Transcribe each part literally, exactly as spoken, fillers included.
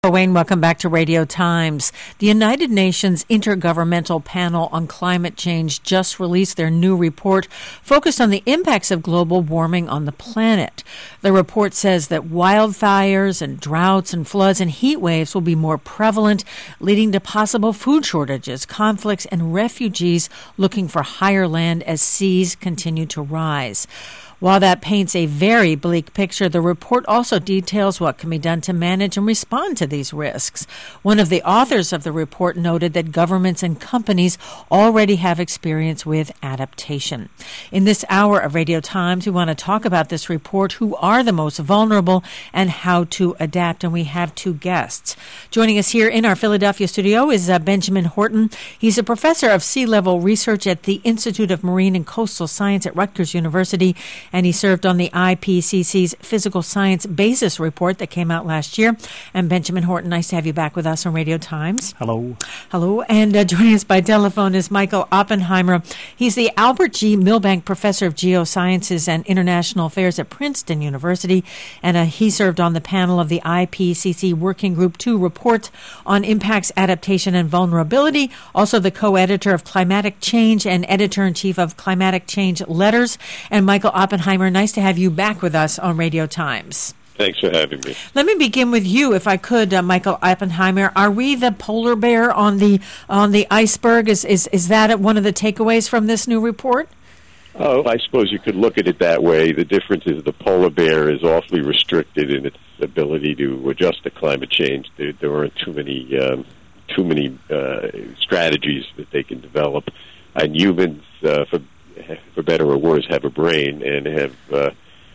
Wayne, welcome back to Radio Times. The United Nations Intergovernmental Panel on Climate Change just released their new report focused on the impacts of global warming on the planet. The report says that wildfires and droughts and floods and heat waves will be more prevalent, leading to possible food shortages, conflicts, and refugees looking for higher land as seas continue to rise. While that paints a very bleak picture, the report also details what can be done to manage and respond to these risks. One of the authors of the report noted that governments and companies already have experience with adaptation. In this hour of Radio Times, we want to talk about this report, who are the most vulnerable, and how to adapt. And we have two guests. Joining us here in our Philadelphia studio is uh, Benjamin Horton. He's a professor of sea level research at the Institute of Marine and Coastal Science at Rutgers University, and he served on the I P C C's Physical Science Basis Report that came out last year. And Benjamin Horton, nice to have you back with us on Radio Times. Hello. Hello. And uh, joining us by telephone is Michael Oppenheimer. He's the Albert G. Milbank Professor of Geosciences and International Affairs at Princeton University, and uh, he served on the panel of the I P C C Working Group two report on impacts, adaptation, and vulnerability, also the co-editor of Climatic Change and editor-in-chief of Climatic Change Letters. And Michael Oppenheimer, nice to have you back with us on Radio Times. Thanks for having me. Let me begin with you, if I could, uh, Michael Oppenheimer. Are we the polar bear on the on the iceberg? Is is is that one of the takeaways from this new report? Oh, I suppose you could look at it that way. The difference is the polar bear is awfully restricted in its ability to adjust to climate change. There, there aren't too many um, too many uh, strategies that they can develop, and humans, uh, for for better or worse, have a brain and have uh,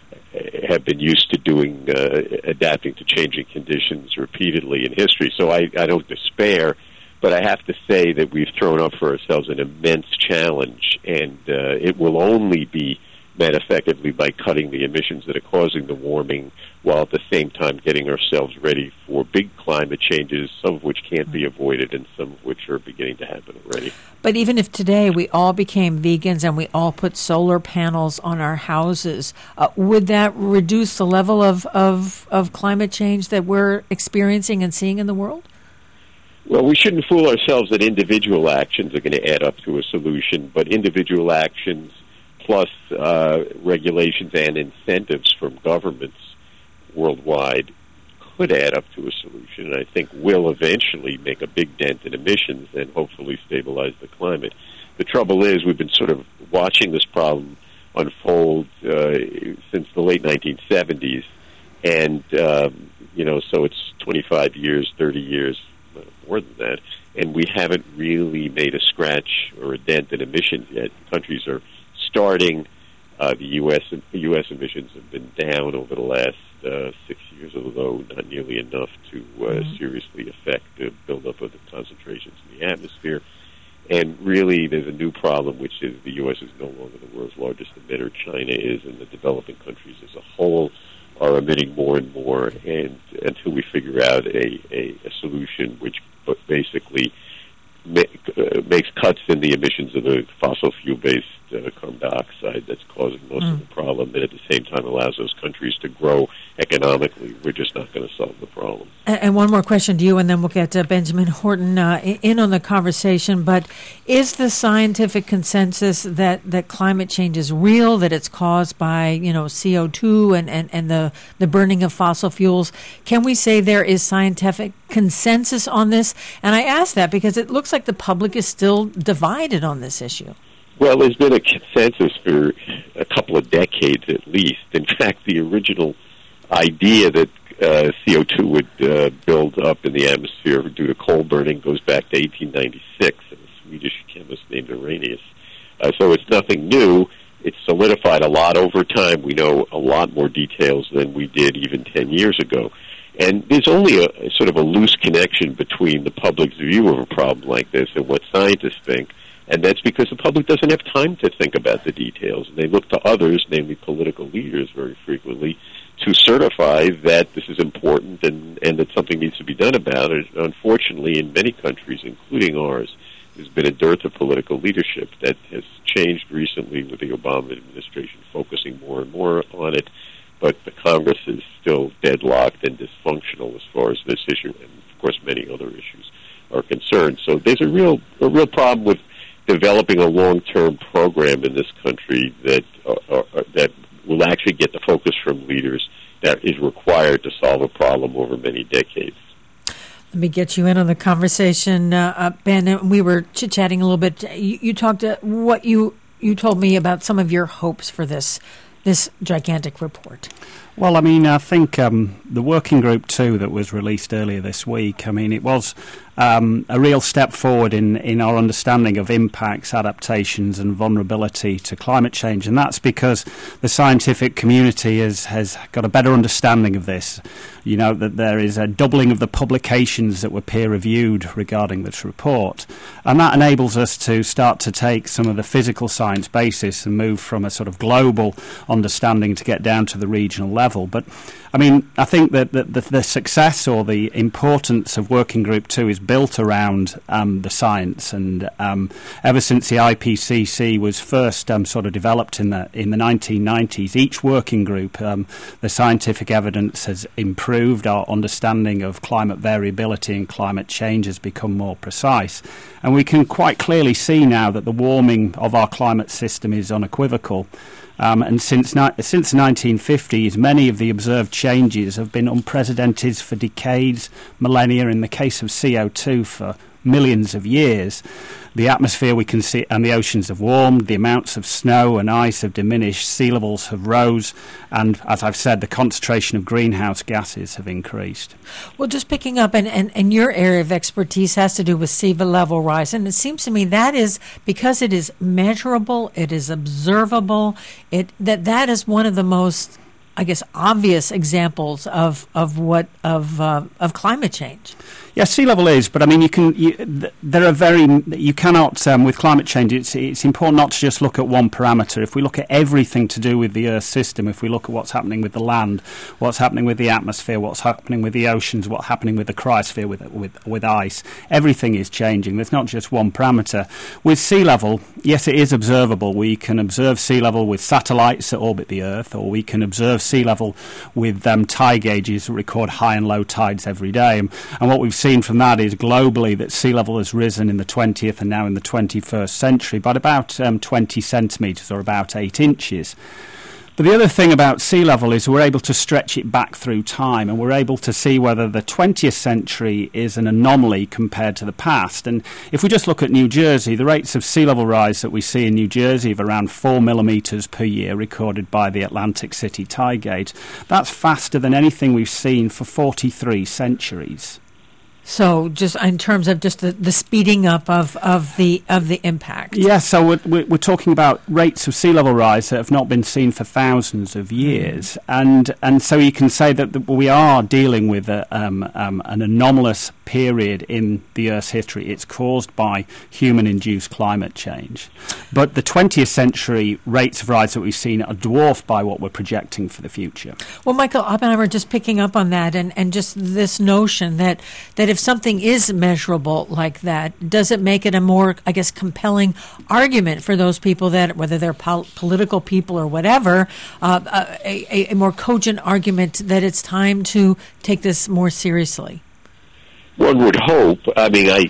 have been used to doing uh, adapting to changing conditions repeatedly in history. So I, I don't despair, but I have to say that we've thrown up for ourselves an immense challenge, and uh, it will only be met effectively by cutting the emissions that are causing the warming, while at the same time getting ourselves ready for big climate changes, some of which can't be avoided and some of which are beginning to happen already. But even if today we all became vegans and we all put solar panels on our houses, uh, would that reduce the level of, of, of climate change that we're experiencing and seeing in the world? Well, we shouldn't fool ourselves that individual actions are going to add up to a solution, but individual actions plus uh, regulations and incentives from governments worldwide could add up to a solution, and I think will eventually make a big dent in emissions and hopefully stabilize the climate. The trouble is we've been sort of watching this problem unfold uh, since the late nineteen seventies, and, um, you know, so it's twenty-five years, thirty years, more than that, and we haven't really made a scratch or a dent in emissions yet. Countries are starting. Uh, the U S the U S emissions have been down over the last uh, six years, although not nearly enough to uh, mm-hmm. seriously affect the buildup of the concentrations in the atmosphere. And really, there's a new problem, which is the U S is no longer the world's largest emitter. China is, and the developing countries as a whole are emitting more and more. And until we figure out a, a, a solution which basically make, uh, makes cuts in the emissions of the fossil fuel-based uh, carbon dioxide that's causing most mm. of the problem, and at the same time allows those countries to grow economically, we're just not going to solve the problem. And, and one more question to you, and then we'll get uh, Benjamin Horton uh, in on the conversation. But is the scientific consensus that, that climate change is real, that it's caused by, you know, C O two and, and, and the, the burning of fossil fuels? Can we say there is scientific consensus on this? And I ask that because it looks like the public is still divided on this issue. Well, there's been a consensus for a couple of decades at least. In fact, the original idea that uh, C O two would uh, build up in the atmosphere due to coal burning goes back to eighteen ninety-six, and a Swedish chemist named Arrhenius. Uh, so it's nothing new. It's solidified a lot over time. We know a lot more details than we did even ten years ago. And there's only a, a sort of a loose connection between the public's view of a problem like this and what scientists think. And that's because the public doesn't have time to think about the details. And they look to others, namely political leaders very frequently, to certify that this is important and, and that something needs to be done about it. Unfortunately, in many countries, including ours, there's been a dearth of political leadership that has changed recently with the Obama administration focusing more and more on it. but the Congress is still deadlocked and dysfunctional as far as this issue, and of course many other issues are concerned. So there's a real a real problem with developing a long-term program in this country that uh, uh, that will actually get the focus from leaders that is required to solve a problem over many decades. Let me get you in on the conversation, uh, uh, Ben. We were chit-chatting a little bit. You, you talked uh, what you you told me about some of your hopes for this this gigantic report. Well, I mean, I think um, the working group two that was released earlier this week, I mean, it was um, a real step forward in, in our understanding of impacts, adaptations and vulnerability to climate change. And that's because the scientific community has, has got a better understanding of this. You know, that there is a doubling of the publications that were peer-reviewed regarding this report. And that enables us to start to take some of the physical science basis and move from a sort of global understanding to get down to the regional level. But, I mean, I think that the, the, the success or the importance of Working Group two is built around um, the science. And um, ever since the I P C C was first um, sort of developed in the in the nineteen nineties, each working group, um, the scientific evidence has improved. Our understanding of climate variability and climate change has become more precise. And we can quite clearly see now that the warming of our climate system is unequivocal. Um, and since ni- since the nineteen fifties, many of the observed changes have been unprecedented for decades, millennia, in the case of C O two for millions of years. The atmosphere we can see and the oceans have warmed, the amounts of snow and ice have diminished, sea levels have rose, and as I've said, the concentration of greenhouse gases have increased. Well, just picking up, and, and, and your area of expertise has to do with sea level rise, and it seems to me that is, because it is measurable, it is observable, it that that is one of the most, I guess, obvious examples of of what of uh, of climate change. Yeah, sea level is, but I mean, you can. You, th- there are very. You cannot um, with climate change. It's it's important not to just look at one parameter. If we look at everything to do with the Earth system, if we look at what's happening with the land, what's happening with the atmosphere, what's happening with the oceans, what's happening with the cryosphere, with with with ice, everything is changing. There's not just one parameter. With sea level, yes, it is observable. We can observe sea level with satellites that orbit the Earth, or we can observe sea level with um, tide gauges that record high and low tides every day. And, and what we've seen from that is globally that sea level has risen in the twentieth and now in the twenty-first century by about um, twenty centimetres or about eight inches. But the other thing about sea level is we're able to stretch it back through time, and we're able to see whether the twentieth century is an anomaly compared to the past. And if we just look at New Jersey, the rates of sea level rise that we see in New Jersey of around four millimetres per year recorded by the Atlantic City Tide Gauge, that's faster than anything we've seen for forty-three centuries. So, just in terms of just the, the speeding up of, of the of the impact. Yes, yeah, so we're, we're talking about rates of sea level rise that have not been seen for thousands of years, mm. and and so you can say that the, we are dealing with a, um, um, an anomalous period in the Earth's history. It's caused by human-induced climate change, but the twentieth century rates of rise that we've seen are dwarfed by what we're projecting for the future. Well, Michael Oppenheimer, just picking up on that, and, and just this notion that that if If something is measurable like that, does it make it a more, I guess, compelling argument for those people that, whether they're pol- political people or whatever, uh, a, a more cogent argument that it's time to take this more seriously? One would hope. I mean, I,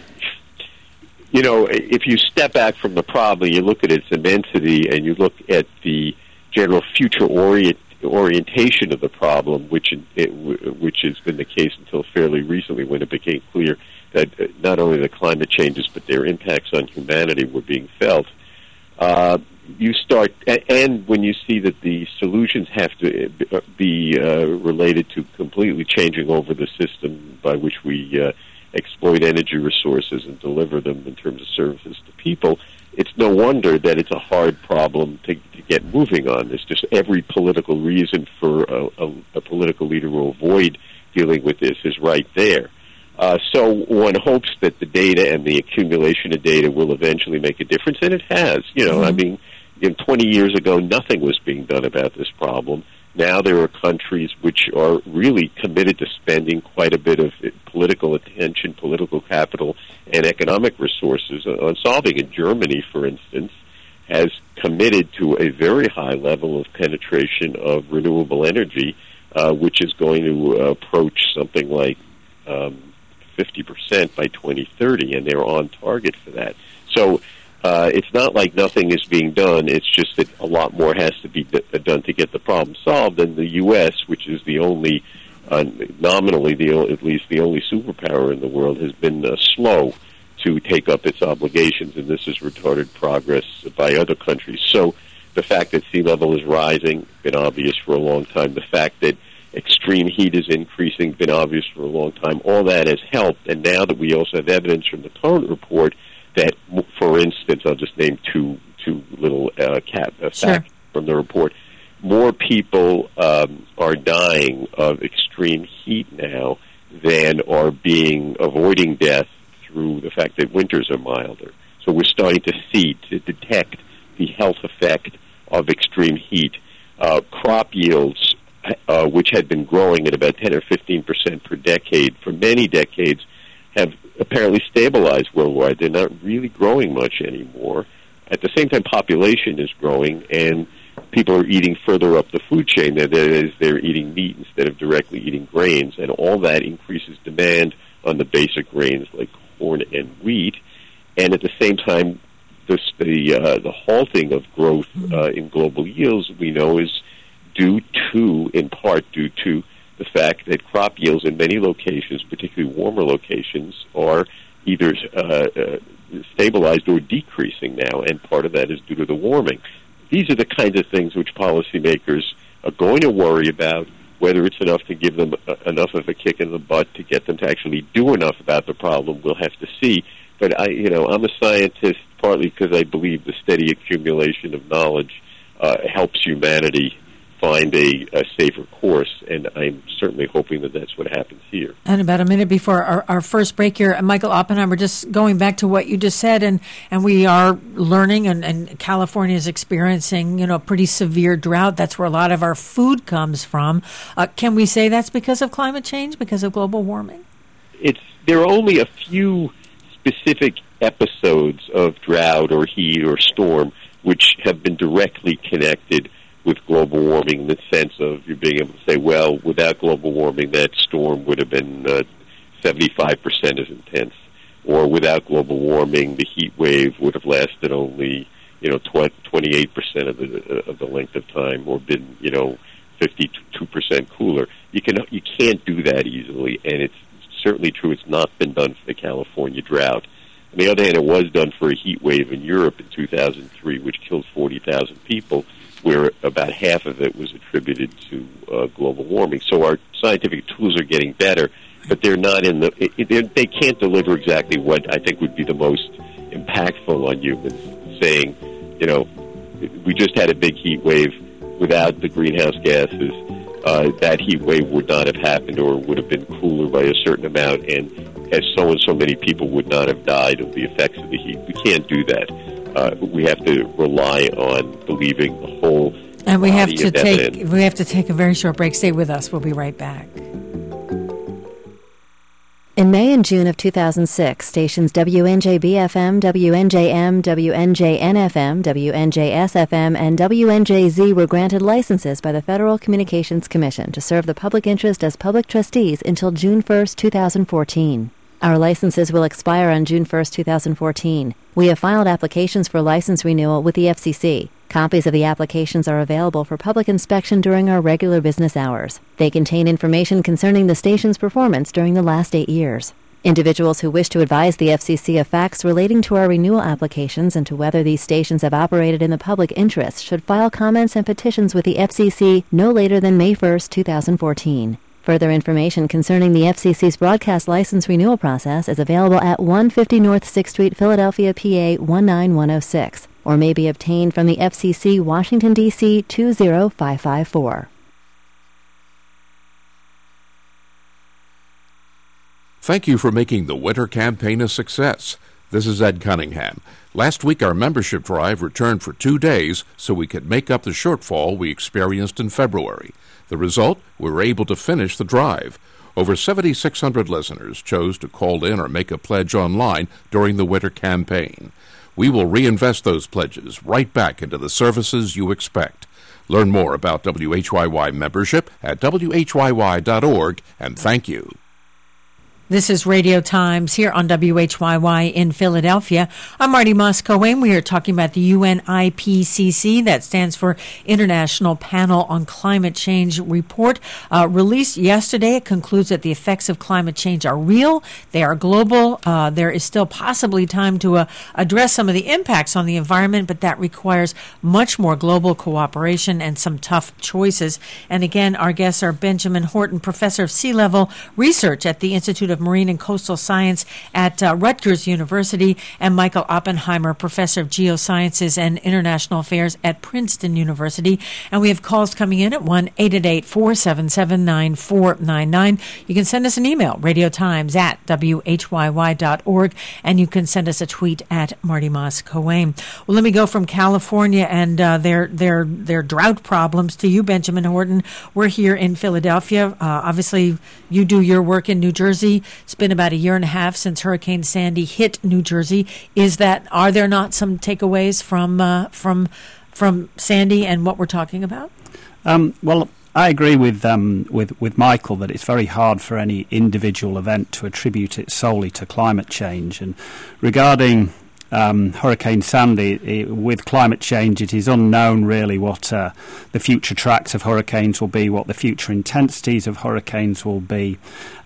you know, if you step back from the problem, you look at its immensity and you look at the general future orient. orientation of the problem, which it, which has been the case until fairly recently, when it became clear that not only the climate changes but their impacts on humanity were being felt. Uh, you start, and when you see that the solutions have to be uh, related to completely changing over the system by which we uh, exploit energy resources and deliver them in terms of services to people, it's no wonder that it's a hard problem to, to get moving on. There's just every political reason for a, a, a political leader to avoid dealing with this is right there. Uh, so one hopes that the data and the accumulation of data will eventually make a difference, and it has. You know, mm-hmm. I mean, you know, twenty years ago, nothing was being done about this problem. Now there are countries which are really committed to spending quite a bit of political attention, political capital, and economic resources on solving it. Germany, for instance, has committed to a very high level of penetration of renewable energy, uh, which is going to uh, approach something like um, fifty percent by twenty thirty, and they're on target for that. So uh, it's not like nothing is being done. It's just that a lot more has to be d- done to get the problem solved. And the U S, which is the only, uh, nominally, the o- at least the only superpower in the world, has been uh, slow to take up its obligations, and this has retarded progress by other countries. So the fact that sea level is rising, been obvious for a long time. The fact that extreme heat is increasing, been obvious for a long time. All that has helped, and now that we also have evidence from the Cohen report that, for instance, I'll just name two two little uh, cat, uh, sure. facts from the report. More people um, are dying of extreme heat now than are being avoiding death through the fact that winters are milder. So we're starting to see, to detect the health effect of extreme heat. Uh, crop yields, uh, which had been growing at about ten or fifteen percent per decade for many decades, have apparently stabilized worldwide. They're not really growing much anymore. At the same time, population is growing, and people are eating further up the food chain. That is, they're eating meat instead of directly eating grains, and all that increases demand on the basic grains like corn and wheat. And at the same time, this, the uh, the halting of growth uh, in global yields, we know, is due to, in part, due to the fact that crop yields in many locations, particularly warmer locations, are either uh, uh, stabilized or decreasing now, and part of that is due to the warming. These are the kinds of things which policymakers are going to worry about. Whether it's enough to give them uh, enough of a kick in the butt to get them to actually do enough about the problem, we'll have to see. But I, you know, I'm a scientist partly because I believe the steady accumulation of knowledge uh, helps humanity find a, a safer course, and I'm certainly hoping that that's what happens here. And about a minute before our, our first break here, Michael Oppenheimer, just going back to what you just said, and, and we are learning, and, and California is experiencing, you know, a pretty severe drought. That's where a lot of our food comes from. Uh, can we say that's because of climate change, because of global warming? It's there are only a few specific episodes of drought or heat or storm which have been directly connected with global warming, in the sense of you being able to say, well, without global warming, that storm would have been uh, seventy-five percent as intense, or without global warming, the heat wave would have lasted only, you know, twenty-eight percent of the uh, of the length of time, or been, you know, fifty-two percent cooler. You can you can't do that easily, and it's certainly true. It's not been done for the California drought. On the other hand, it was done for a heat wave in Europe in two thousand three, which killed forty thousand people, where about half of it was attributed to uh, global warming. So our scientific tools are getting better, but they're not in the. It, they can't deliver exactly what I think would be the most impactful on humans. Saying, you know, we just had a big heat wave. Without the greenhouse gases, uh, that heat wave would not have happened, or would have been cooler by a certain amount, and as so and so many people would not have died of the effects of the heat. We can't do that. Uh, we have to rely on believing the whole. And we have to take evidence. we have to take a very short break. Stay with us. We'll be right back. In May and June of two thousand six, stations W N J B F M, W N J M, W N J N F M, W N J S F M, and W N J Z were granted licenses by the Federal Communications Commission to serve the public interest as public trustees until June first, two thousand fourteen. Our licenses will expire on June first, two thousand fourteen. We have filed applications for license renewal with the F C C. Copies of the applications are available for public inspection during our regular business hours. They contain information concerning the station's performance during the last eight years. Individuals who wish to advise the F C C of facts relating to our renewal applications and to whether these stations have operated in the public interest should file comments and petitions with the F C C no later than May first, two thousand fourteen. Further information concerning the F C C's broadcast license renewal process is available at one fifty North sixth Street, Philadelphia, P A one nine one oh six, or may be obtained from the F C C, Washington, D C two zero five five four. Thank you for making the winter campaign a success. This is Ed Cunningham. Last week our membership drive returned for two days so we could make up the shortfall we experienced in February. The result, we were able to finish the drive. Over seventy-six hundred listeners chose to call in or make a pledge online during the winter campaign. we will reinvest those pledges right back into the services you expect. Learn more about W H Y Y membership at W H Y Y dot org, and thank you. This is Radio Times here on W H Y Y in Philadelphia. I'm Marty Moss-Cohen. We are talking about the U N I P C C, that stands for International Panel on Climate Change report, uh, released yesterday. It concludes that the effects of climate change are real. They are global. Uh, there is still possibly time to uh, address some of the impacts on the environment, but that requires much more global cooperation and some tough choices. And again, our guests are Benjamin Horton, professor of sea level research at the Institute of Marine and Coastal Science at uh, Rutgers University, and Michael Oppenheimer, professor of geosciences and international affairs at Princeton University. And we have calls coming in at one eight eight eight, four seven seven, nine four nine nine. You can send us an email, radiotimes at W H Y Y dot org, and you can send us a tweet at Marty Moss Cohen. Well, let me go from California and uh, their their their drought problems to you, Benjamin Horton. We're here in Philadelphia. Uh, obviously, you do your work in New Jersey. It's been about a year and a half since Hurricane Sandy hit New Jersey. Is that are there not some takeaways from uh, from from Sandy and what we're talking about? Um, well, I agree with um, with with Michael that it's very hard for any individual event to attribute it solely to climate change. And regarding Um, Hurricane Sandy, it, with climate change, it is unknown really what uh, the future tracks of hurricanes will be, what the future intensities of hurricanes will be,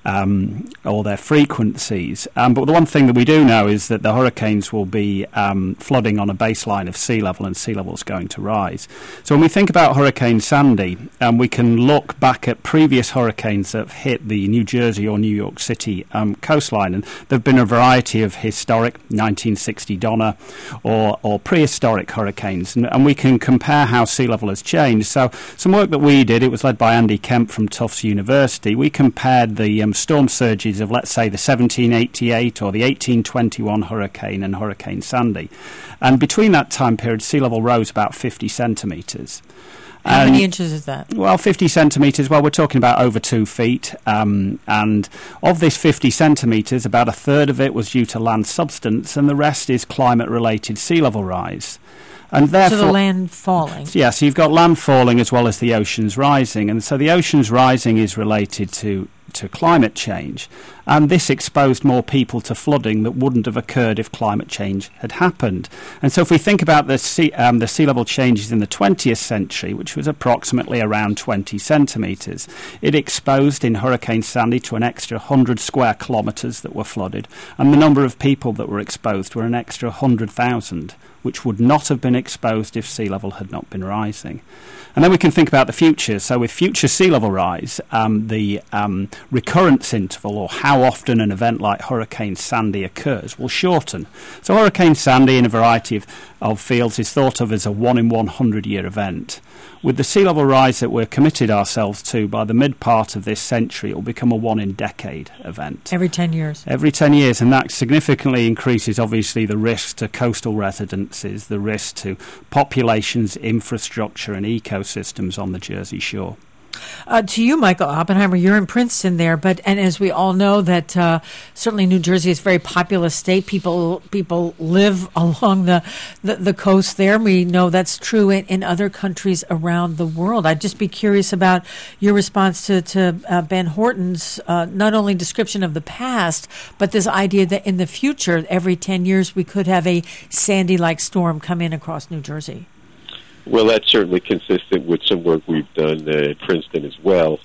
um, or their frequencies. Um, but the one thing that we do know is that the hurricanes will be um, flooding on a baseline of sea level, and sea level is going to rise. So when we think about Hurricane Sandy, um, we can look back at previous hurricanes that have hit the New Jersey or New York City um, coastline, and there have been a variety of historic nineteen sixty Donna or, or prehistoric hurricanes, and, and we can compare how sea level has changed. So some work that we did, it was led by Andy Kemp from Tufts University. We compared the um, storm surges of, let's say, the seventeen eighty-eight or the eighteen twenty-one hurricane and Hurricane Sandy. And between that time period, sea level rose about fifty centimetres. How And, many inches is that? Well, fifty centimetres, well, we're talking about over two feet. Um, and of this fifty centimetres, about a third of it was due to land substance, and the rest is climate-related sea level rise. And therefore, So the land falling. Yeah, so you've got land falling as well as the oceans rising. And so the oceans rising is related to to climate change, and this exposed more people to flooding that wouldn't have occurred if climate change had happened. And so if we think about the sea, um, the sea level changes in the twentieth century, which was approximately around twenty centimetres, it exposed in Hurricane Sandy to an extra one hundred square kilometres that were flooded, and the number of people that were exposed were an extra one hundred thousand, which would not have been exposed if sea level had not been rising. And then we can think about the future. So with future sea level rise, um, the um, recurrence interval, or how often an event like Hurricane Sandy occurs, will shorten. So Hurricane Sandy, in a variety of, of fields, is thought of as a one in one hundred year event. With the sea level rise that we're committed ourselves to, by the mid part of this century, it will become a one in decade event. Every ten years. Every ten years, and that significantly increases, obviously, the risk to coastal residences, the risk to populations, infrastructure and ecosystems on the Jersey Shore. Uh, to you, Michael Oppenheimer, you're in Princeton there, but and as we all know, that uh, certainly New Jersey is a very populous state. People people live along the, the, the coast there. We know that's true in, in other countries around the world. I'd just be curious about your response to, to uh, Ben Horton's uh, not only description of the past, but this idea that in the future, every ten years, we could have a Sandy-like storm come in across New Jersey. Well, that's certainly consistent with some work we've done uh, at Princeton as well.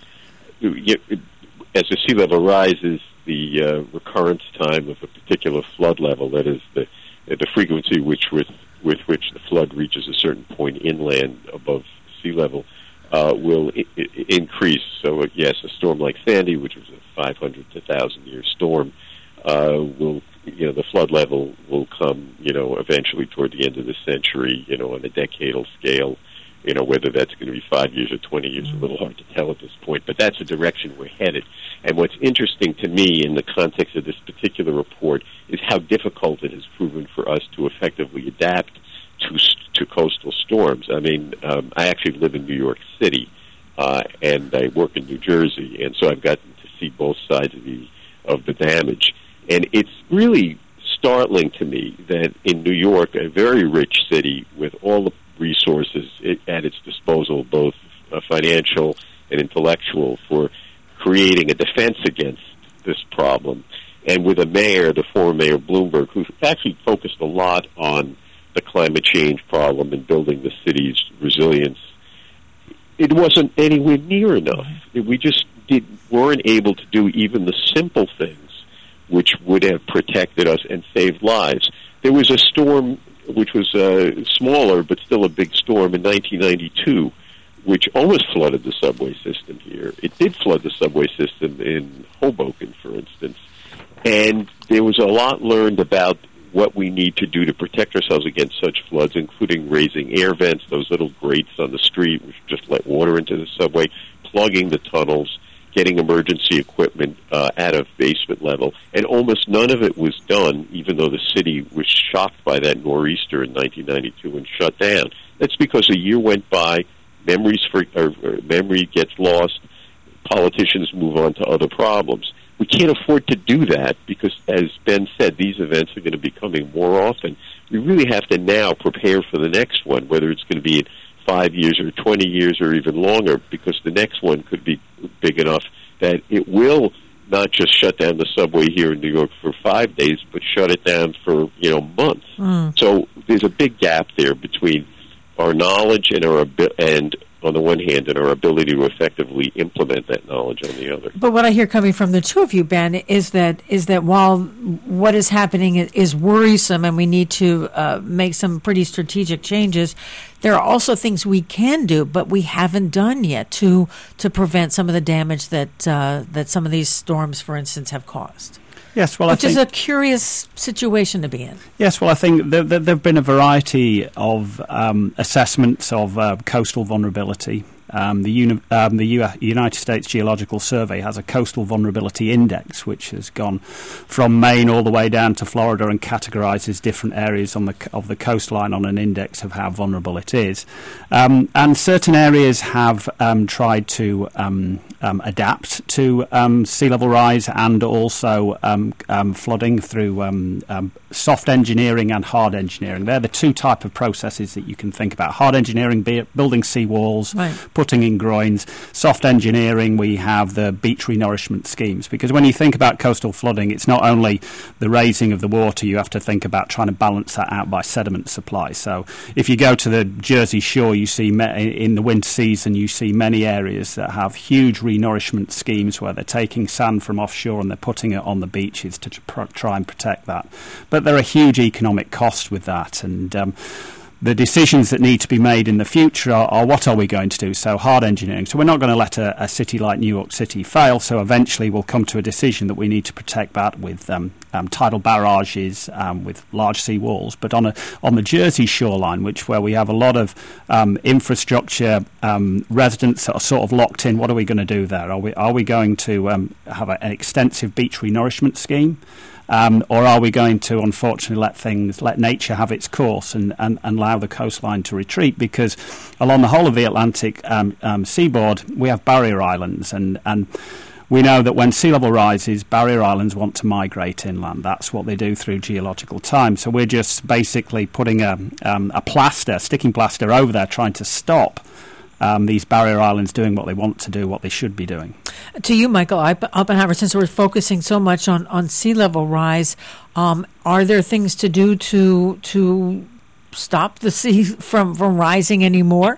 As the sea level rises, the uh, recurrence time of a particular flood level, that is the the frequency which with with which the flood reaches a certain point inland above sea level, uh, will I- I- increase. So, uh, yes, a storm like Sandy, which was a five hundred to one thousand year storm, uh, will you know, the flood level will come, you know, eventually toward the end of the century, you know, on a decadal scale. You know, whether that's going to be five years or twenty years, a little hard to tell at this point, but that's the direction we're headed. And what's interesting to me in the context of this particular report is how difficult it has proven for us to effectively adapt to to coastal storms. I mean, um, I actually live in New York City, uh, and I work in New Jersey, and so I've gotten to see both sides of the of the damage. And it's really startling to me that in New York, a very rich city with all the resources at its disposal, both uh, financial and intellectual, for creating a defense against this problem, and with a mayor, the former Mayor Bloomberg, who actually focused a lot on the climate change problem and building the city's resilience, it wasn't anywhere near enough. We just did, weren't able to do even the simple things which would have protected us and saved lives. There was a storm which was uh, smaller but still a big storm in nineteen ninety-two, which almost flooded the subway system here. It did flood the subway system in Hoboken, for instance. And there was a lot learned about what we need to do to protect ourselves against such floods, including raising air vents, those little grates on the street which just let water into the subway, plugging the tunnels, getting emergency equipment uh, at a basement level. And almost none of it was done, even though the city was shocked by that nor'easter in nineteen ninety-two and shut down. That's because a year went by, memories for, or, or memory gets lost, politicians move on to other problems. We can't afford to do that because, as Ben said, these events are going to be coming more often. We really have to now prepare for the next one, whether it's going to be in five years or twenty years or even longer, because the next one could be big enough that it will not just shut down the subway here in New York for five days, but shut it down for, you know, months. Mm. So there's a big gap there between our knowledge and our abi- and on the one hand, and our ability to effectively implement that knowledge on the other. But what I hear coming from the two of you, Ben, is that is that while what is happening is worrisome and we need to uh, make some pretty strategic changes, there are also things we can do, but we haven't done yet to to prevent some of the damage that uh, that some of these storms, for instance, have caused. Yes, well, Which I think, is a curious situation to be in. Yes, well, I think there, there, there have been a variety of um, assessments of uh, coastal vulnerability. Um, the, uni- um, the U- United States Geological Survey has a coastal vulnerability index, which has gone from Maine all the way down to Florida and categorises different areas on the of the coastline on an index of how vulnerable it is. Um, and certain areas have um, tried to um, um, adapt to um, sea level rise and also um, um, flooding through um, um, soft engineering and hard engineering. They're the two type of processes that you can think about. Hard engineering, be it building sea walls, right. putting in groins. Soft engineering, we have the beach renourishment schemes, because when you think about coastal flooding, it's not only the raising of the water, you have to think about trying to balance that out by sediment supply. So if you go to the Jersey Shore, you see me- in the winter season, you see many areas that have huge renourishment schemes where they're taking sand from offshore and they're putting it on the beaches to tr- try and protect that. But there are huge economic costs with that, and um, the decisions that need to be made in the future are, are what are we going to do? So hard engineering. So we're not going to let a, a city like New York City fail. So eventually we'll come to a decision that we need to protect that with um, um, tidal barrages, um, with large sea walls. But on a on the Jersey shoreline, which where we have a lot of um, infrastructure, um, residents that are sort of locked in, what are we going to do there? Are we are we going to um, have a, an extensive beach renourishment scheme? Um, or are we going to, unfortunately, let things, let nature have its course and, and, and allow the coastline to retreat? Because along the whole of the Atlantic um, um, seaboard, we have barrier islands, and, and we know that when sea level rises, barrier islands want to migrate inland. That's what they do through geological time. So we're just basically putting a, um, a plaster, sticking plaster over there, trying to stop Um, these barrier islands doing what they want to do, what they should be doing. To you, Michael Oppenheimer, since we're focusing so much on, on sea level rise, um, are there things to do to to stop the sea from, from rising anymore?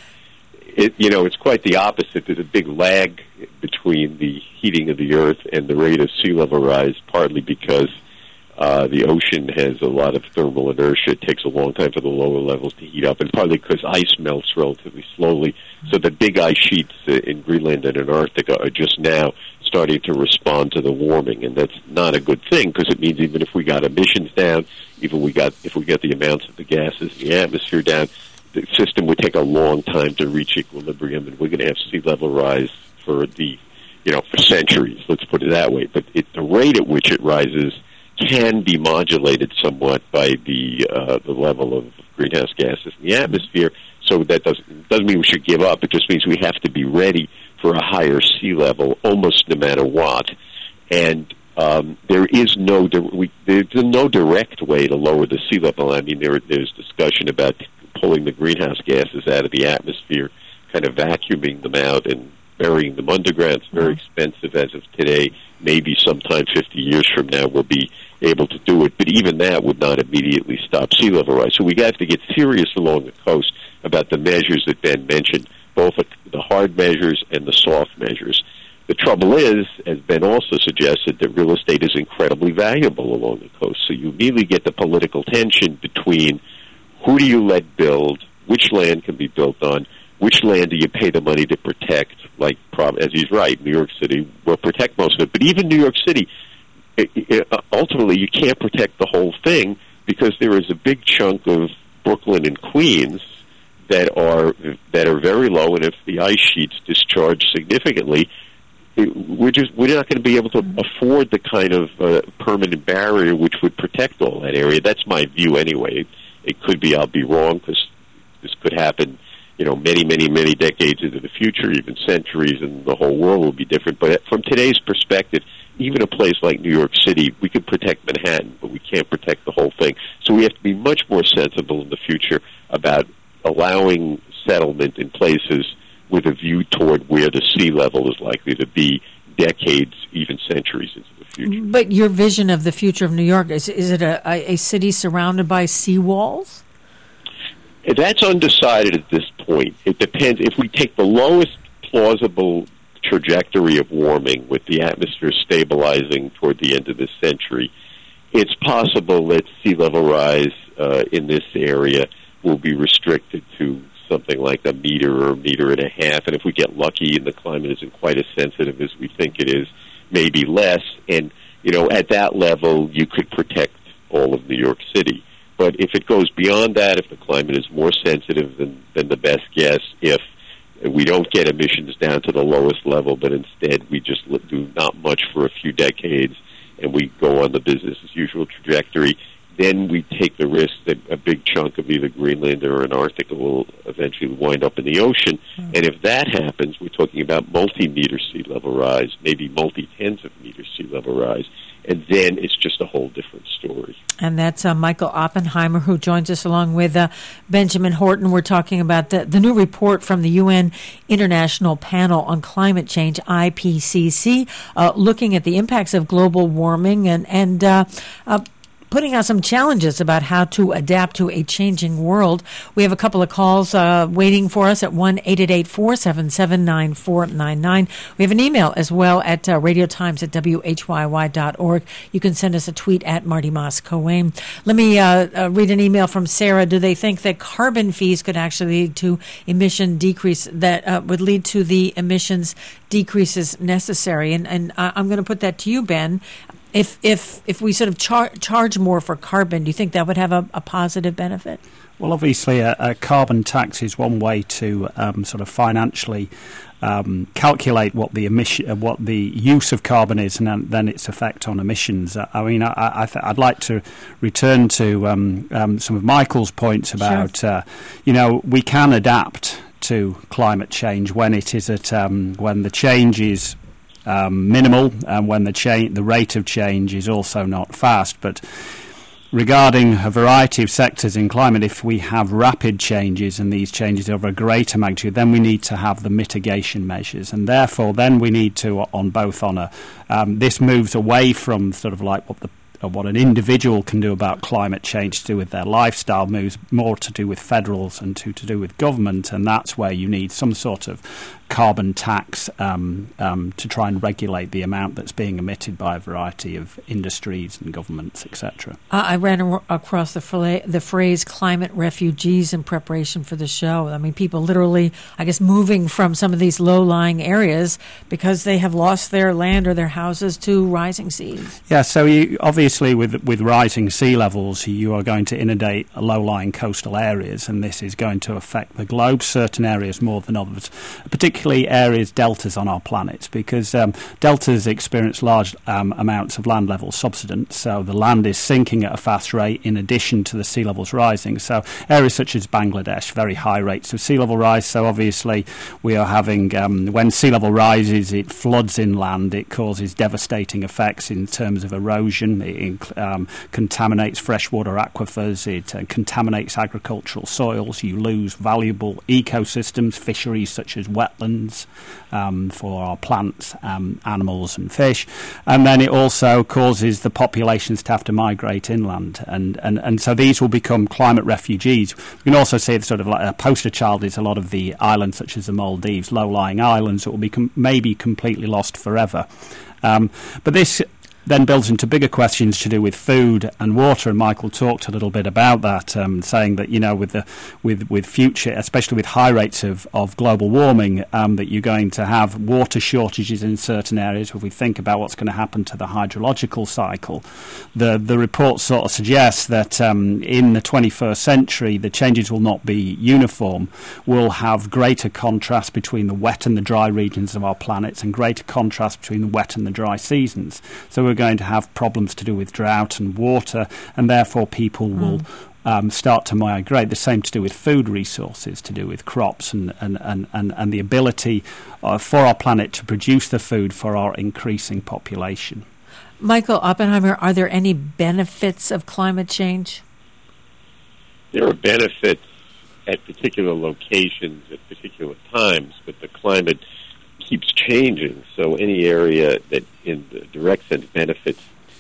It, you know, it's quite the opposite. There's a big lag between the heating of the earth and the rate of sea level rise, partly because Uh, the ocean has a lot of thermal inertia. It takes a long time for the lower levels to heat up, and partly because ice melts relatively slowly. So the big ice sheets uh, in Greenland and Antarctica are just now starting to respond to the warming, and that's not a good thing, because it means even if we got emissions down, even we got if we got the amounts of the gases in the atmosphere down, the system would take a long time to reach equilibrium, and we're going to have sea level rise for the, you know, for centuries. Let's put it that way. But it, the rate at which it rises can be modulated somewhat by the uh, the level of greenhouse gases in the atmosphere. So that doesn't doesn't mean we should give up. It just means we have to be ready for a higher sea level, almost no matter what. And Um, there is no di- we, there's no direct way to lower the sea level. I mean, there there's discussion about pulling the greenhouse gases out of the atmosphere, kind of vacuuming them out and burying them underground. It's very expensive as of today. Maybe sometime fifty years from now we'll be able to do it, but even that would not immediately stop sea level rise. So we have to get serious along the coast about the measures that Ben mentioned, both the hard measures and the soft measures. The trouble is, as Ben also suggested, that real estate is incredibly valuable along the coast. So you immediately get the political tension between who do you let build, which land can be built on, which land do you pay the money to protect, like, as he's right, New York City will protect most of it. But even New York City, it, it, ultimately you can't protect the whole thing because there is a big chunk of Brooklyn and Queens that are that are very low, and if the ice sheets discharge significantly, it, we're just we're not going to be able to afford the kind of uh, permanent barrier which would protect all that area. That's my view anyway. It, it could be I'll be wrong because this could happen, you know, many, many, many decades into the future, even centuries, and the whole world will be different. But from today's perspective, even a place like New York City, we could protect Manhattan, but we can't protect the whole thing. So we have to be much more sensible in the future about allowing settlement in places with a view toward where the sea level is likely to be decades, even centuries into the future. But your vision of the future of New York, is, is it a, a city surrounded by seawalls? That's undecided at this point. It depends. If we take the lowest plausible trajectory of warming with the atmosphere stabilizing toward the end of this century, it's possible that sea level rise uh, in this area will be restricted to something like a meter or a meter and a half. And if we get lucky and the climate isn't quite as sensitive as we think it is, maybe less. And, you know, at that level, you could protect all of New York City. But if it goes beyond that, if the climate is more sensitive than, than the best guess, if we don't get emissions down to the lowest level, but instead we just do not much for a few decades and we go on the business as usual trajectory, then we take the risk that a big chunk of either Greenland or Antarctica will eventually wind up in the ocean. Mm. And if that happens, we're talking about multi-meter sea level rise, maybe multi-tens of meters sea level rise. And then it's just a whole different story. And that's uh, Michael Oppenheimer, who joins us along with uh, Benjamin Horton. We're talking about the, the new report from the U N International Panel on Climate Change, I P C C, uh, looking at the impacts of global warming and, and uh, uh, putting out some challenges about how to adapt to a changing world. We have a couple of calls uh, waiting for us at one eight eight eight, four seven seven, nine four nine nine. We have an email as well at uh, radiotimes at W H Y Y dot org. You can send us a tweet at Marty Moss Coane. Let me uh, uh, read an email from Sarah. Do they think that carbon fees could actually lead to emission decrease, that uh, would lead to the emissions decreases necessary? And, and uh, I'm going to put that to you, Ben. If if if we sort of char- charge more for carbon, do you think that would have a, a positive benefit? Well, obviously, a, a carbon tax is one way to um, sort of financially um, calculate what the emission, uh, what the use of carbon is, and then its effect on emissions. I mean, I, I th- I'd like to return to um, um, some of Michael's points about, sure. uh, you know, we can adapt to climate change when it is at um, when the change is Um, minimal, and when the cha- the rate of change is also not fast. But regarding a variety of sectors in climate, if we have rapid changes and these changes are of a greater magnitude, then we need to have the mitigation measures, and therefore then we need to, on both on a, um, this moves away from sort of like what the what an individual can do about climate change to do with their lifestyle, moves more to do with federals and to, to do with government, and that's where you need some sort of carbon tax um, um, to try and regulate the amount that's being emitted by a variety of industries and governments, et cetera. Uh, I ran a- across the, fra- the phrase climate refugees in preparation for the show. I mean, people literally, I guess, moving from some of these low-lying areas because they have lost their land or their houses to rising seas. Yeah, so you, obviously with with rising sea levels, you are going to inundate low-lying coastal areas, and this is going to affect the globe, certain areas more than others, particularly particularly areas, deltas on our planet, because um, deltas experience large um, amounts of land level subsidence, so the land is sinking at a fast rate in addition to the sea levels rising. So areas such as Bangladesh, very high rates of sea level rise, so obviously we are having, um, when sea level rises, it floods inland, it causes devastating effects in terms of erosion, it um, contaminates freshwater aquifers, it uh, contaminates agricultural soils, you lose valuable ecosystems, fisheries such as wetlands um, for our plants, um, animals and fish, and then it also causes the populations to have to migrate inland, and, and, and so these will become climate refugees. We can also see sort of like a poster child is a lot of the islands such as the Maldives, low-lying islands that will be com- maybe completely lost forever. Um, but this then builds into bigger questions to do with food and water, and Michael talked a little bit about that, um, saying that, you know, with the with with future, especially with high rates of, of global warming, um, that you're going to have water shortages in certain areas. If we think about what's going to happen to the hydrological cycle, the the report sort of suggests that um, in the twenty-first century the changes will not be uniform. We'll have greater contrast between the wet and the dry regions of our planets, and greater contrast between the wet and the dry seasons. So we're going to have problems to do with drought and water, and therefore people mm. will um, start to migrate. The same to do with food resources, to do with crops and, and, and, and, and the ability uh, for our planet to produce the food for our increasing population. Michael Oppenheimer, are there any benefits of climate change? There are benefits at particular locations at particular times, but the climate keeps changing, so any area that in the direct sense benefits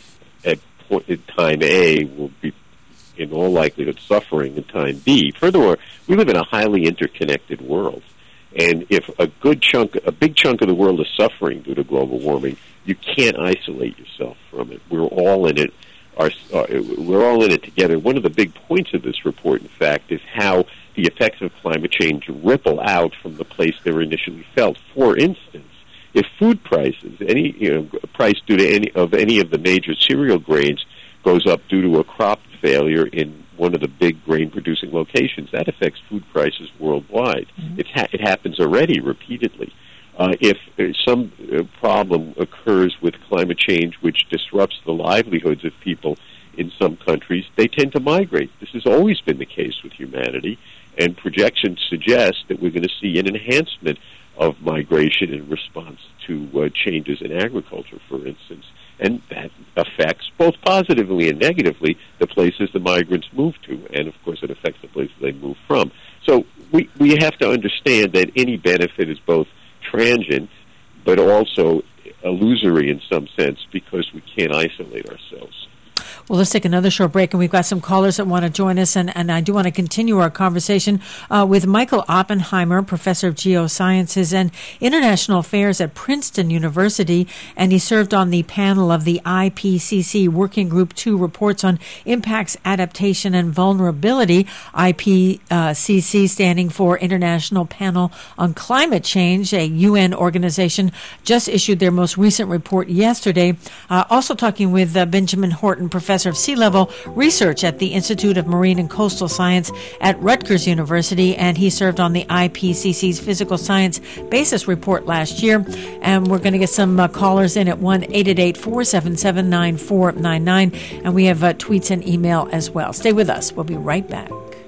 at point in time A will be in all likelihood suffering in time B. Furthermore, we live in a highly interconnected world, and if a good chunk, a big chunk of the world is suffering due to global warming, you can't isolate yourself from it. We're all in it. Our, uh, we're all in it together. One of the big points of this report, in fact, is how the effects of climate change ripple out from the place they were initially felt. For instance, if food prices, any you know, price due to any of any of the major cereal grains goes up due to a crop failure in one of the big grain-producing locations, that affects food prices worldwide. Mm-hmm. It, ha- it happens already repeatedly. Uh, if uh, some uh, problem occurs with climate change which disrupts the livelihoods of people in some countries, they tend to migrate. This has always been the case with humanity, and projections suggest that we're going to see an enhancement of migration in response to uh, changes in agriculture, for instance. And that affects, both positively and negatively, the places the migrants move to, and of course it affects the places they move from. So we, we have to understand that any benefit is both transient, but also illusory in some sense, because we can't isolate ourselves. Well, let's take another short break, and we've got some callers that want to join us, and, and I do want to continue our conversation uh, with Michael Oppenheimer, professor of geosciences and international affairs at Princeton University, and he served on the panel of the I P C C Working Group two reports on impacts, adaptation, and vulnerability. I P C C standing for International Panel on Climate Change, a U N organization, just issued their most recent report yesterday. Uh, also talking with uh, Benjamin Horton, professor of sea level research at the Institute of Marine and Coastal Science at Rutgers University, and he served on the I P C C's Physical Science Basis Report last year. And we're going to get some uh, callers in at one eight eight eight, four seven seven, nine four nine nine, and we have uh, tweets and email as well. Stay with us. We'll be right back.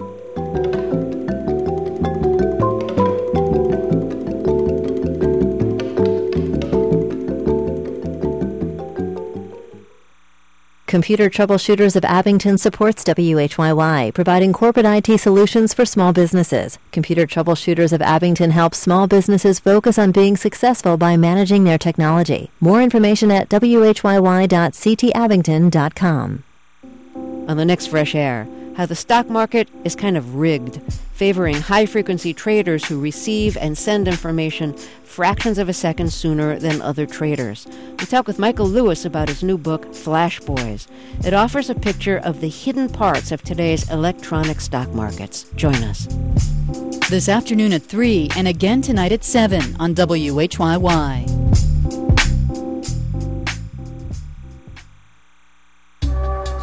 Computer Troubleshooters of Abington supports W H Y Y, providing corporate I T solutions for small businesses. Computer Troubleshooters of Abington helps small businesses focus on being successful by managing their technology. More information at w h y y dot c t abington dot com. On the next Fresh Air, how the stock market is kind of rigged, favoring high-frequency traders who receive and send information fractions of a second sooner than other traders. We talk with Michael Lewis about his new book, Flash Boys. It offers a picture of the hidden parts of today's electronic stock markets. Join us. This afternoon at three and again tonight at seven on W H Y Y.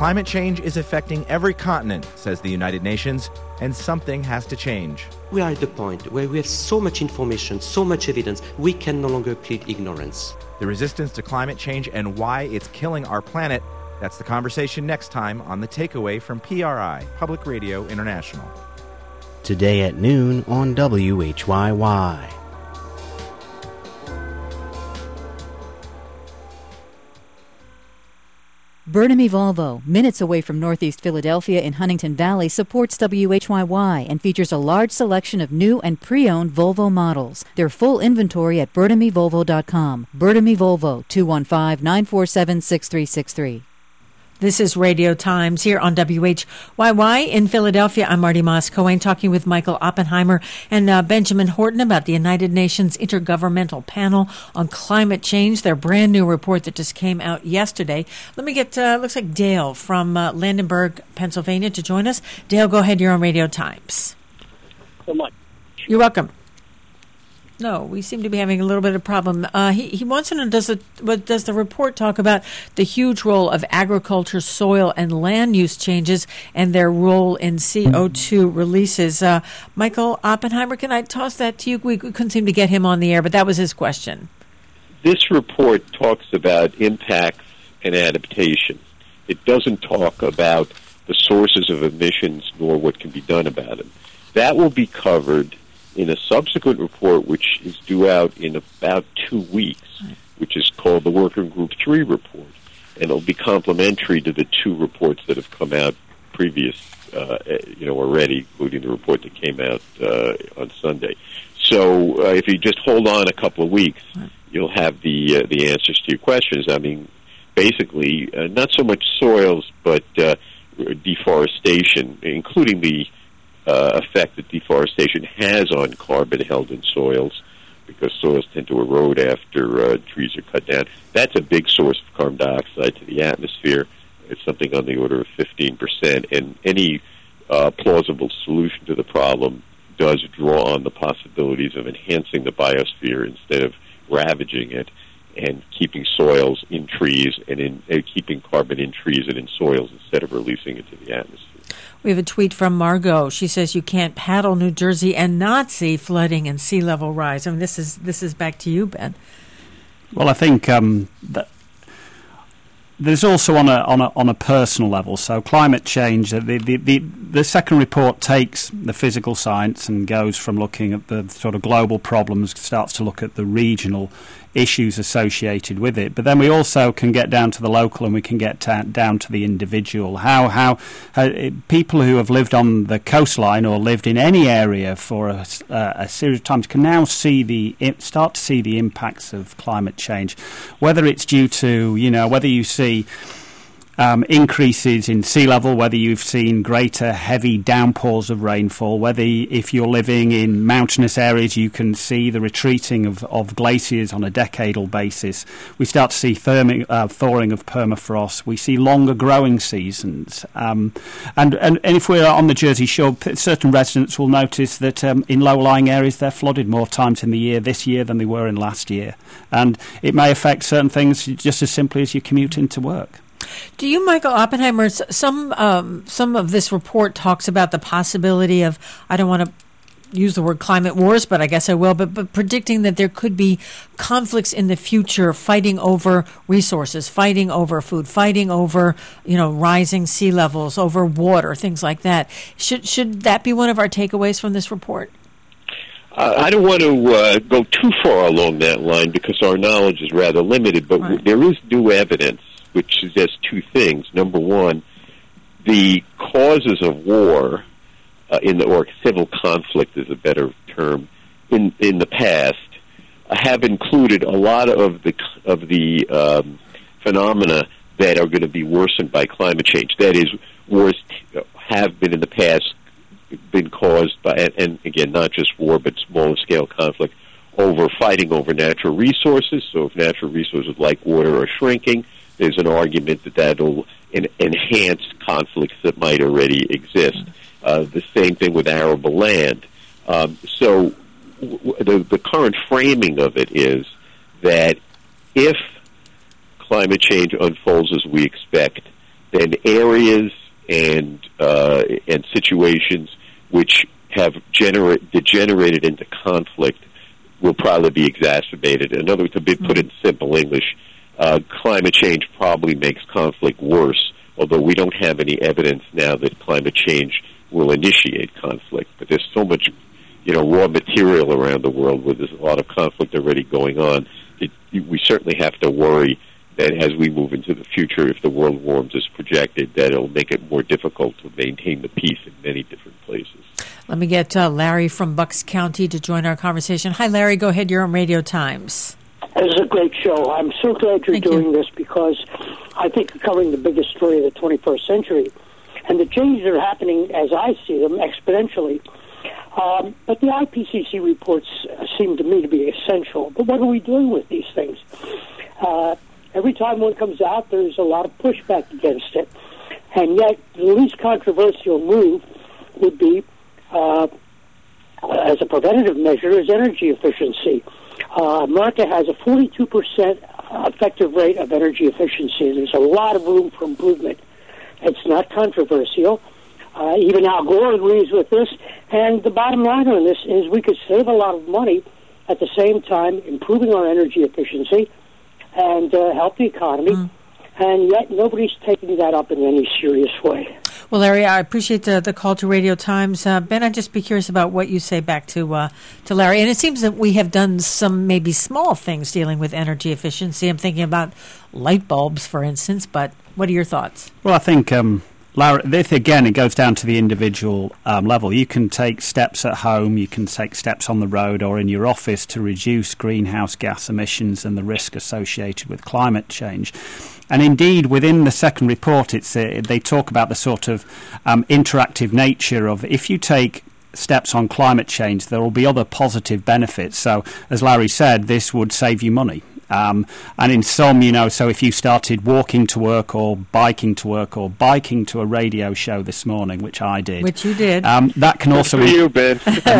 Climate change is affecting every continent, says the United Nations, and something has to change. We are at the point where we have so much information, so much evidence, we can no longer plead ignorance. The resistance to climate change and why it's killing our planet. That's the conversation next time on The Takeaway from P R I, Public Radio International. Today at noon on W H Y Y. Burnham Volvo, minutes away from Northeast Philadelphia in Huntington Valley, supports W H Y Y and features a large selection of new and pre-owned Volvo models. Their full inventory at burnham e volvo dot com. Burnham Volvo, two one five, nine four seven, six three six three. This is Radio Times here on W H Y Y in Philadelphia. I'm Marty Moss-Cohen talking with Michael Oppenheimer and uh, Benjamin Horton about the United Nations Intergovernmental Panel on Climate Change, their brand new report that just came out yesterday. Let me get, uh, looks like Dale from uh, Landenberg, Pennsylvania to join us. Dale, go ahead. You're on Radio Times. So much. You're welcome. No, we seem to be having a little bit of problem. Uh, he, he wants to know, does, it, what, does the report talk about the huge role of agriculture, soil, and land use changes and their role in C O two releases? Uh, Michael Oppenheimer, can I toss that to you? We, we couldn't seem to get him on the air, but that was his question. This report talks about impacts and adaptation. It doesn't talk about the sources of emissions nor what can be done about them. That will be covered in a subsequent report, which is due out in about two weeks, which is called the Working Group three report. And it'll be complementary to the two reports that have come out previous, uh, you know, already, including the report that came out uh, on Sunday. So uh, if you just hold on a couple of weeks, you'll have the uh, the answers to your questions. I mean, basically, uh, not so much soils, but uh, deforestation, including the Uh, effect that deforestation has on carbon held in soils, because soils tend to erode after uh, trees are cut down. That's a big source of carbon dioxide to the atmosphere. It's something on the order of fifteen percent, and any uh, plausible solution to the problem does draw on the possibilities of enhancing the biosphere instead of ravaging it, and keeping soils in trees and in uh, keeping carbon in trees and in soils instead of releasing it to the atmosphere. We have a tweet from Margot. She says you can't paddle New Jersey and not see flooding and sea level rise. I mean, this is this is back to you, Ben. Well, I think um, that there's also on a on a on a personal level. So climate change. The the the, the second report takes the physical science and goes from looking at the sort of global problems, starts to look at the regional issues associated with it. But then we also can get down to the local, and we can get ta- down to the individual. How how, how it, people who have lived on the coastline or lived in any area for a, uh, a series of times can now see the start to see the impacts of climate change, whether it's due to, you know, whether you see Um, increases in sea level, whether you've seen greater heavy downpours of rainfall, whether if you're living in mountainous areas you can see the retreating of, of glaciers on a decadal basis. We start to see therming, uh, thawing of permafrost. We see longer growing seasons. Um, and, and, and if we're on the Jersey Shore, certain residents will notice that um, in low-lying areas they're flooded more times in the year this year than they were in last year. And it may affect certain things just as simply as you commute into work. Do you, Michael Oppenheimer, some um, some of this report talks about the possibility of, I don't want to use the word climate wars, but I guess I will, but, but predicting that there could be conflicts in the future, fighting over resources, fighting over food, fighting over, you know, rising sea levels, over water, things like that. Should should that be one of our takeaways from this report? Uh, I don't want to uh, go too far along that line because our knowledge is rather limited, but right. w- there is new evidence which suggests two things. Number one, the causes of war, uh, in the, or civil conflict is a better term, in in the past, uh, have included a lot of the of the um, phenomena that are going to be worsened by climate change. That is, wars t- have been in the past been caused by, and, and again, not just war, but smaller scale conflict over fighting over natural resources. So if natural resources like water are shrinking, there's an argument that that'll en- enhance conflicts that might already exist. Uh, the same thing with arable land. Um, so w- the, the current framing of it is that if climate change unfolds as we expect, then areas and uh, and situations which have gener- degenerated into conflict will probably be exacerbated. In other words, to be put in simple English, uh, climate change probably makes conflict worse, although we don't have any evidence now that climate change will initiate conflict. But there's so much, you know, raw material around the world where there's a lot of conflict already going on. It, we certainly have to worry that as we move into the future, if the world warms as projected, that it'll make it more difficult to maintain the peace in many different places. Let me get uh, Larry from Bucks County to join our conversation. Hi, Larry. Go ahead. You're on Radio Times. This is a great show. I'm so glad you're Thank doing you. this because I think you're covering the biggest story of the twenty-first century. And the changes are happening, as I see them, exponentially. Um, but the I P C C reports seem to me to be essential. But what are we doing with these things? Uh, every time one comes out, there's a lot of pushback against it. And yet, the least controversial move would be, uh, as a preventative measure, is energy efficiency. Uh, America has a forty-two percent effective rate of energy efficiency. There's a lot of room for improvement. It's not controversial. Uh, even Al Gore agrees with this. And the bottom line on this is we could save a lot of money at the same time improving our energy efficiency and uh, help the economy. Mm. And yet nobody's taking that up in any serious way. Well, Larry, I appreciate the, the call to Radio Times. Uh, Ben, I'd just be curious about what you say back to uh, to Larry. And it seems that we have done some maybe small things dealing with energy efficiency. I'm thinking about light bulbs, for instance, but what are your thoughts? Well, I think, um, Larry, this, again, it goes down to the individual um, level. You can take steps at home, you can take steps on the road or in your office to reduce greenhouse gas emissions and the risk associated with climate change. And indeed, within the second report, it's uh, they talk about the sort of um, interactive nature of if you take steps on climate change, there will be other positive benefits. So, as Larry said, this would save you money. Um, and in some, you know, so if you started walking to work or biking to work or biking to a radio show this morning, which I did. Which you did. Um, that can also Good for you, Ben.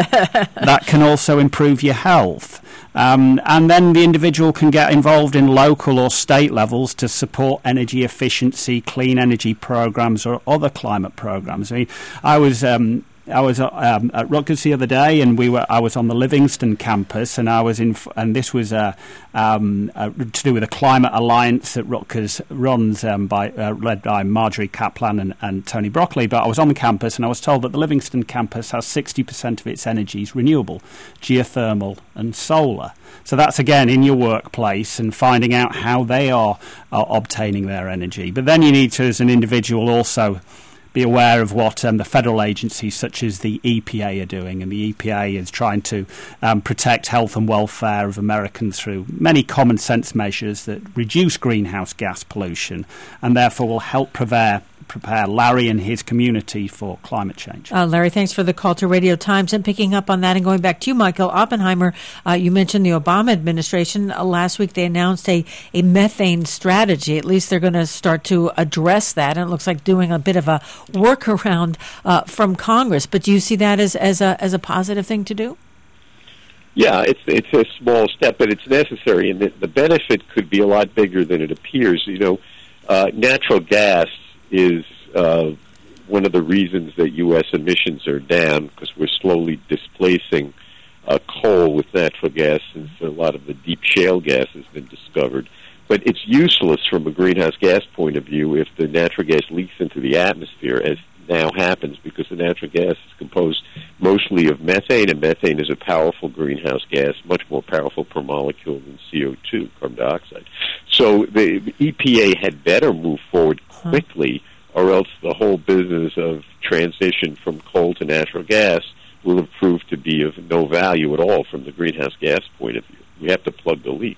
that can also improve your health. Um, and then the individual can get involved in local or state levels to support energy efficiency, clean energy programs or other climate programs. I mean, I was... Um, I was um, at Rutgers the other day, and we were. I was on the Livingston campus, and I was in. And this was uh, um, uh, to do with a climate alliance that Rutgers runs, um, by uh, led by Marjorie Kaplan and, and Tony Broccoli. But I was on the campus, and I was told that the Livingston campus has sixty percent of its energy is renewable, geothermal and solar. So that's again in your workplace and finding out how they are, are obtaining their energy. But then you need to, as an individual, also be aware of what um, the federal agencies such as the E P A are doing, and the E P A is trying to um, protect health and welfare of Americans through many common sense measures that reduce greenhouse gas pollution and therefore will help prepare prepare Larry and his community for climate change. Uh, Larry, thanks for the call to Radio Times. And picking up on that and going back to you, Michael Oppenheimer, uh, you mentioned the Obama administration. Uh, last week they announced a, a methane strategy. At least they're going to start to address that. And it looks like doing a bit of a workaround uh, from Congress. But do you see that as, as, a, as a positive thing to do? Yeah, it's it's a small step, but it's necessary. And the, the benefit could be a lot bigger than it appears. You know, uh, natural gas is uh, one of the reasons that U S emissions are down, because we're slowly displacing uh, coal with natural gas since a lot of the deep shale gas has been discovered. But it's useless from a greenhouse gas point of view if the natural gas leaks into the atmosphere, as now happens, because the natural gas is composed mostly of methane, and methane is a powerful greenhouse gas, much more powerful per molecule than C O two, carbon dioxide. So the E P A had better move forward quickly, or else the whole business of transition from coal to natural gas will have proved to be of no value at all from the greenhouse gas point of view. We have to plug the leaks.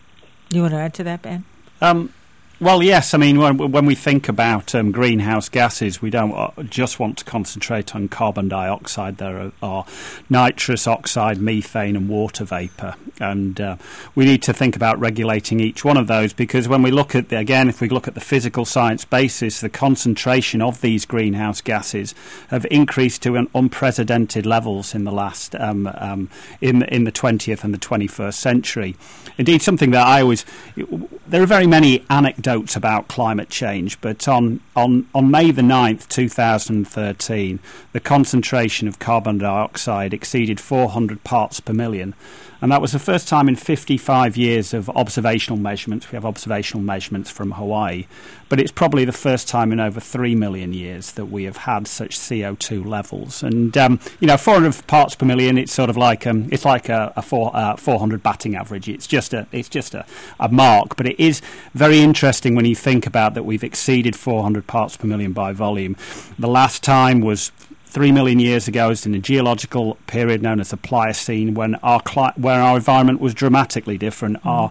You want to add to that, Ben? Um, well, yes. I mean, when, when we think about um, greenhouse gases, we don't just want to concentrate on carbon dioxide. There are, are nitrous oxide, methane and water vapour. And uh, we need to think about regulating each one of those, because when we look at, the, again, if we look at the physical science basis, the concentration of these greenhouse gases have increased to an unprecedented levels in the last, um, um, in, in the twentieth and the twenty-first century. Indeed, something that I always, there are very many anecdotes anecdotes about climate change, but on, on, on May the ninth, two thousand thirteen, the concentration of carbon dioxide exceeded four hundred parts per million. And that was the first time in fifty-five years of observational measurements. We have observational measurements from Hawaii. But it's probably the first time in over three million years that we have had such C O two levels. And, um, you know, four hundred parts per million, it's sort of like um, it's like a, a four, uh, four hundred batting average. It's just, a, it's just a, a mark. But it is very interesting when you think about that we've exceeded four hundred parts per million by volume. The last time was Three million years ago, is in a geological period known as the Pliocene, when our cli- where our environment was dramatically different. Mm. Our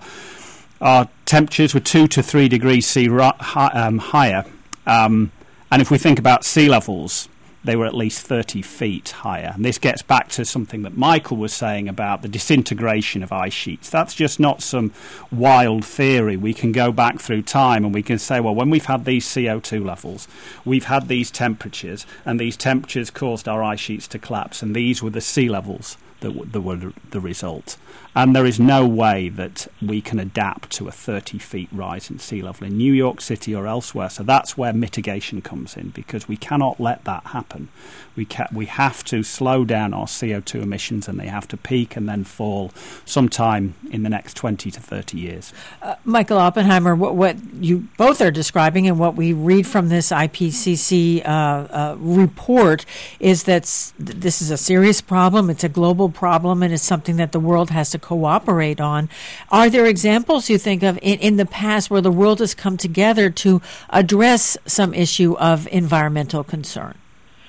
our temperatures were two to three degrees C ri- hi- um, higher, um, and if we think about sea levels, they were at least thirty feet higher. And this gets back to something that Michael was saying about the disintegration of ice sheets. That's just not some wild theory. We can go back through time and we can say, well, when we've had these C O two levels, we've had these temperatures, and these temperatures caused our ice sheets to collapse, and these were the sea levels that, w- that were the result. And there is no way that we can adapt to a thirty feet rise in sea level in New York City or elsewhere. So that's where mitigation comes in, because we cannot let that happen. We ca- we have to slow down our C O two emissions, and they have to peak and then fall sometime in the next twenty to thirty years. Uh, Michael Oppenheimer, what, what you both are describing and what we read from this I P C C uh, uh, report is that s- this is a serious problem. It's a global problem, and it's something that the world has to cooperate on. Are there examples you think of in, in the past where the world has come together to address some issue of environmental concern?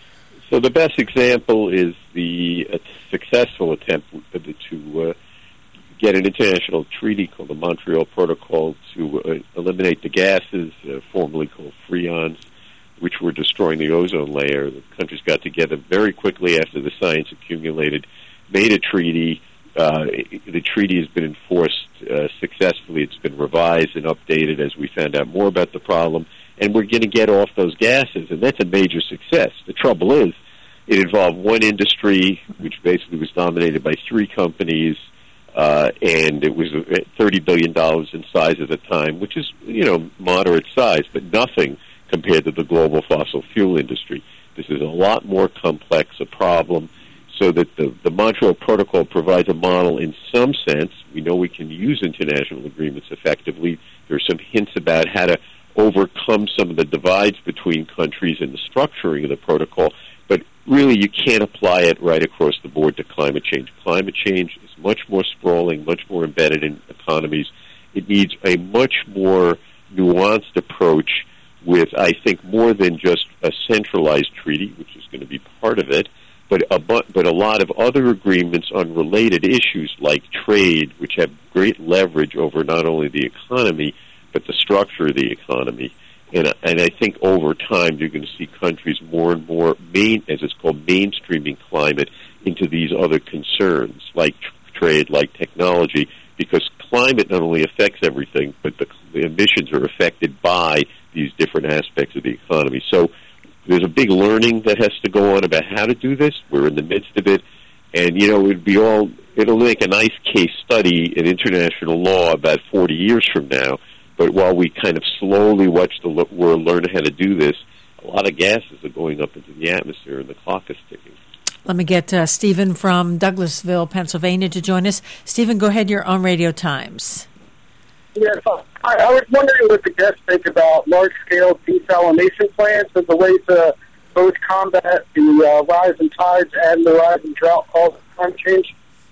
So the best example is the uh, successful attempt to uh, get an international treaty called the Montreal Protocol to uh, eliminate the gases, uh, formerly called freons, which were destroying the ozone layer. The countries got together very quickly after the science accumulated, made a treaty. Uh, the treaty has been enforced uh, successfully. It's been revised and updated as we found out more about the problem, and we're going to get off those gases, and that's a major success. The trouble is, it involved one industry, which basically was dominated by three companies, uh, and it was thirty billion dollars in size at the time, which is, you know, moderate size, but nothing compared to the global fossil fuel industry. This is a lot more complex a problem, so that the, the Montreal Protocol provides a model in some sense. We know we can use international agreements effectively. There are some hints about how to overcome some of the divides between countries in the structuring of the protocol, but really you can't apply it right across the board to climate change. Climate change is much more sprawling, much more embedded in economies. It needs a much more nuanced approach with, I think, more than just a centralized treaty, which is going to be part of it, but a, but a lot of other agreements on related issues like trade, which have great leverage over not only the economy, but the structure of the economy. And, and I think over time you're going to see countries more and more, main, as it's called, mainstreaming climate into these other concerns, like tr- trade, like technology, because climate not only affects everything, but the, the emissions are affected by these different aspects of the economy. So there's a big learning that has to go on about how to do this. We're in the midst of it. And, you know, it'd be all, it'll make a nice case study in international law about forty years from now. But while we kind of slowly watch the world learn how to do this, a lot of gases are going up into the atmosphere and the clock is ticking. Let me get uh, Stephen from Douglasville, Pennsylvania to join us. Stephen, go ahead. You're on Radio Times. Yes, I, I was wondering what the guests think about large-scale desalination plants as a way to both combat the uh, rise in tides and the rise in drought caused by climate change.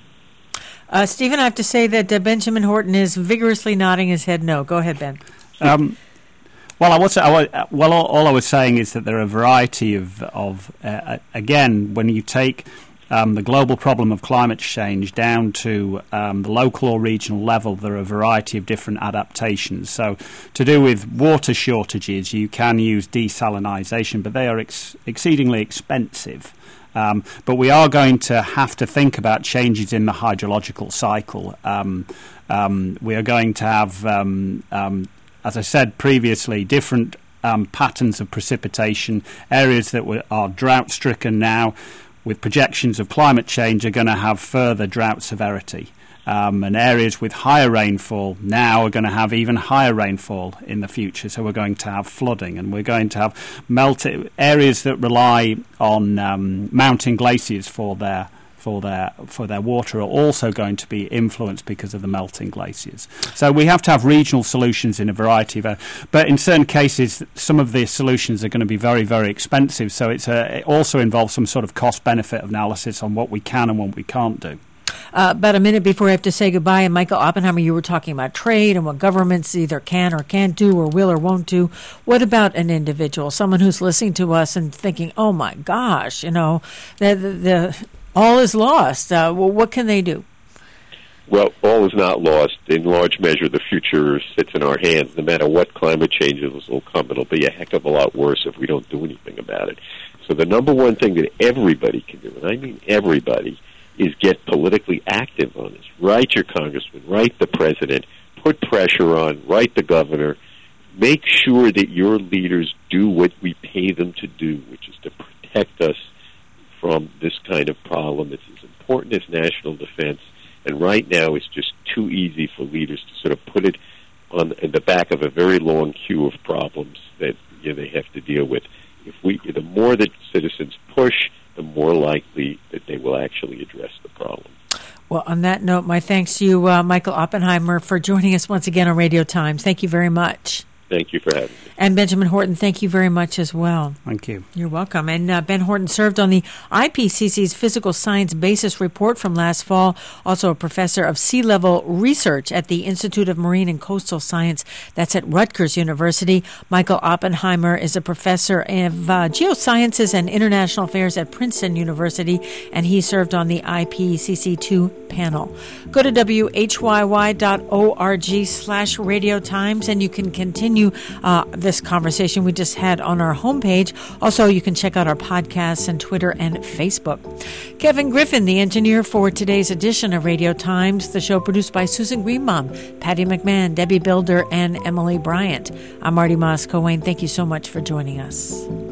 Uh, Stephen, I have to say that uh, Benjamin Horton is vigorously nodding his head no. Go ahead, Ben. Um, well, I was, I was, well, all, all I was saying is that there are a variety of, of uh, again, when you take um, the global problem of climate change down to um, the local or regional level, there are a variety of different adaptations. So to do with water shortages, you can use desalinization, but they are ex- exceedingly expensive. Um, but we are going to have to think about changes in the hydrological cycle. Um, um, we are going to have, um, um, as I said previously, different um, patterns of precipitation. Areas that were, are drought-stricken now, with projections of climate change, are going to have further drought severity. Um, and areas with higher rainfall now are going to have even higher rainfall in the future. So we're going to have flooding, and we're going to have melted areas that rely on um, mountain glaciers for their for their for their water are also going to be influenced because of the melting glaciers. So we have to have regional solutions in a variety of, but in certain cases, some of the solutions are going to be very, very expensive. So it's a, it also involves some sort of cost-benefit analysis on what we can and what we can't do. Uh, about a minute before I have to say goodbye, and Michael Oppenheimer, you were talking about trade and what governments either can or can't do or will or won't do. What about an individual, someone who's listening to us and thinking, oh, my gosh, you know, the, the, the all is lost. Uh, well, what can they do? Well, all is not lost. In large measure, the future sits in our hands. No matter what climate changes will come, it'll be a heck of a lot worse if we don't do anything about it. So the number one thing that everybody can do, and I mean everybody, is get politically active on this. Write your congressman, write the president, put pressure on, write the governor. Make sure that your leaders do what we pay them to do, which is to protect us from this kind of problem. It's as important as national defense. And right now it's just too easy for leaders to sort of put it on in the back of a very long queue of problems that you know, they have to deal with. If we, the more that citizens push, the more likely that they will actually address the problem. Well, on that note, my thanks to you, uh, Michael Oppenheimer, for joining us once again on Radio Times. Thank you very much. Thank you for having me. And Benjamin Horton, thank you very much as well. Thank you. You're welcome. And uh, Ben Horton served on the I P C C's Physical Science Basis Report from last fall, also a professor of sea level research at the Institute of Marine and Coastal Science. That's at Rutgers University. Michael Oppenheimer is a professor of uh, geosciences and international affairs at Princeton University, and he served on the I P C C two panel. Go to W H Y Y dot org slash Radio Times, and you can continue Uh, this conversation we just had on our homepage. Also, you can check out our podcasts and Twitter and Facebook. Kevin Griffin, the engineer for today's edition of Radio Times, the show produced by Susan Greenbaum, Patty McMahon, Debbie Builder, and Emily Bryant. I'm Marty Moss-Coane. Thank you so much for joining us.